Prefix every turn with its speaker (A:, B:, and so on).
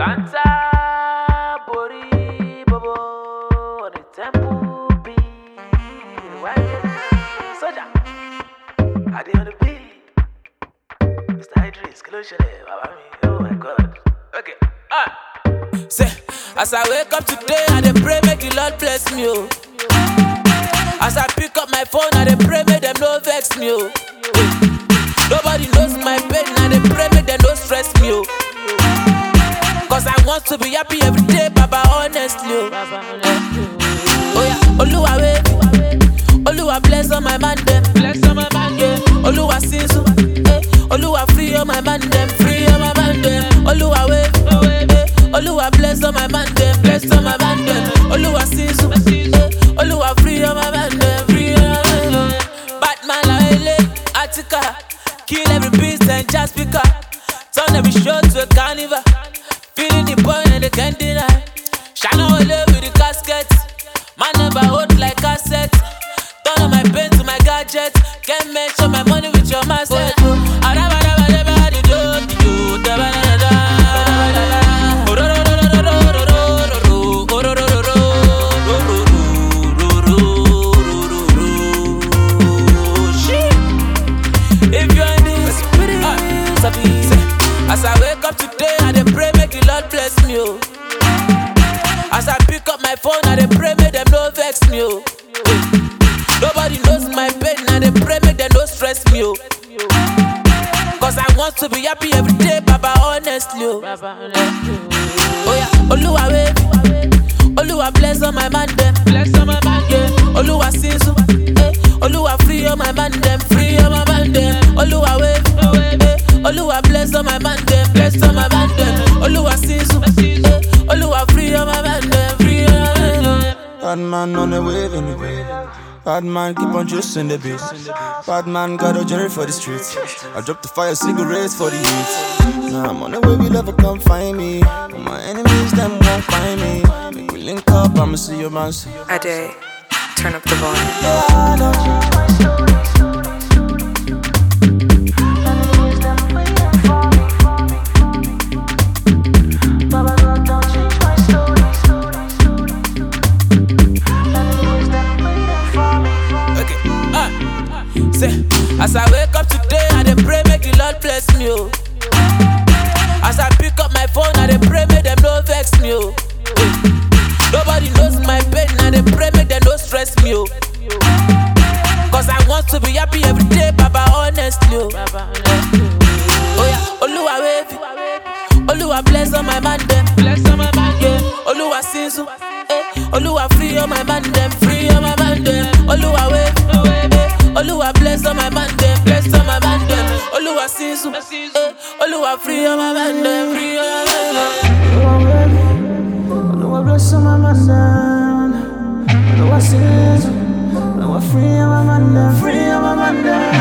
A: Santa Bori Bobo on the temple beat. Soldier, I did on the beat. Mr. Idris, oh my God. Okay,
B: Say, as I wake up today, I dey pray make the Lord bless me, oh. As I pick up my phone, I dey pray make them no vex me, oh. Nobody knows my pain, I dey pray make them no stress me, oh. Cause I want to be happy every day, Baba, honestly, oh. Oh yeah, Oluwa wave, Oluwa bless all my man them, bless all my man, yeah. Oluwa sinsu, Oluwa free all my man them, free all my man them. Oluwa wave, Oluwa bless all my man them, bless all my man them. Oluwa sinsu, Oluwa free all my man them, free all my man them. Batman la ele, Attica, kill every beast and just speaker. Turn every show to a carnival. Feeling the burn and they can't deny. Shine all over with the casket. Man never hold like cassette. Turn on my pain to my gadget. Can't measure my money with your mindset. If you're in this as I wake up today, I dey pray make the Lord bless me, oh. As I pick up my phone, I dey pray make them no vex me, oh. Nobody knows my pain, I dey pray make them no stress me, oh. Cause I want to be happy every day, Baba, honestly, oh. Oh yeah, Oluwa wave, Oluwa bless all my man them, bless all my man, yeah. Oluwa sinsu, Oluwa free all my man them, free all my man them. Oluwa wave, Oluwa bless all my man them, bless all my man them. Oluwa sinsu, Oluwa free all my man them, free all my man them.
C: Bad man on the wave anyway. Bad man keep on juicing the beat. Bad man got a journey for the streets. I drop the fire cigarettes for the heat. Now I'm on the way, we never come find me. But my enemies, them won't find me. Make we link up, I'ma see your man.
D: Ade, turn up the volume.
C: Yeah, I know.
B: Say, as I wake up today, I dey pray make the Lord bless me, oh. As I pick up my phone, I dey pray make them no vex me, oh. Nobody knows my pain, I dey pray make them no stress me, oh. Cause I want to be happy every day, Baba, honestly, oh. Oh yeah, Oluwa wave, Oluwa bless all my man them, bless all my man, yeah. Oluwa sinsu, Oluwa free all my man them, free all my man them. Oluwa wave, Oluwa bless all my man them, bless all my man them. Oluwa sinsu, Oluwa free all my man them, free all my man them.
E: Oluwa bless all my man them. Oluwa sinsu, Oluwa free all my man them, free all my man them.